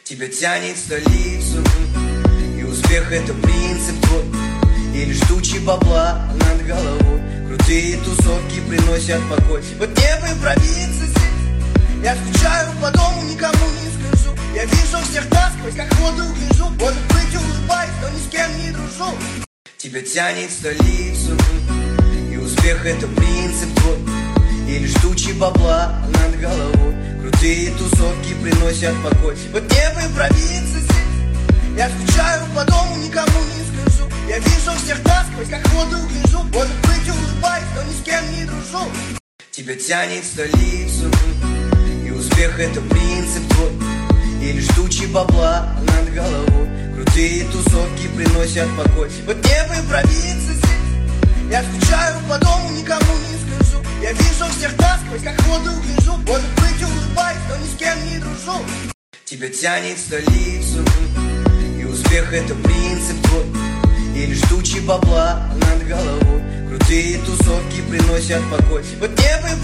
Тебя тянет в столицу, и успех это принцип твой. Или ждучий бабла над головой. Крутые тусовки приносят покой. Вот небо и провинция здесь. Я скучаю по дому, никому не скажу. Я вижу всех насквозь, как воду гляжу. Может быть улыбаюсь, но ни с кем не дружу. Тебя тянет в столицу, и успех это принцип твой. Или ждучий бабла над головой. Крутые тусовки приносят покой. Вот небо и провинция здесь. Я скучаю по дому, никому не скажу. Я вижу всех насквозь, как воду гляжу. Может быть улыбаюсь, но ни с кем не дружу. Тебя тянет в столицу, и успех это принцип твой. Или ждучий бабла над головой. Крутые тусовки приносят покой. Вот небо и провинция здесь. Я скучаю по дому, никому не скажу. Я вижу всех насквозь, как воду гляжу. Может быть улыбаюсь, но ни с кем не дружу. Тебя тянет в столицу, и успех это принцип твой. Или ждучий бабла над головой. Крутые тусовки приносят покой. Вот небо и